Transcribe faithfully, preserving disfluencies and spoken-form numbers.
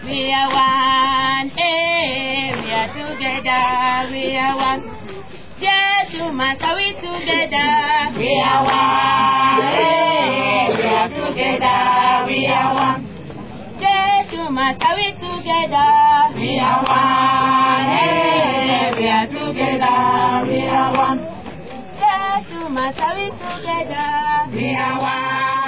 We are one, hey, we are together, we are one. Jesus, Master, we together, we are one, hey, we are together, we are one. Jesus, Master, we together, we are one, hey, we are together, we are one. Jesus, Master, we together, we are one.